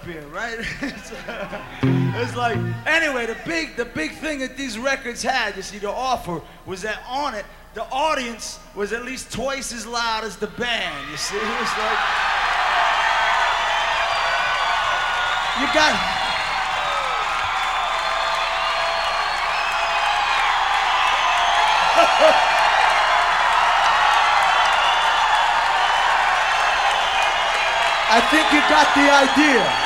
here, right? It's like, anyway, the big thing that these records had, you see, to offer was that on it, the audience was at least twice as loud as the band, you see? It was like, you got... I think you got the idea.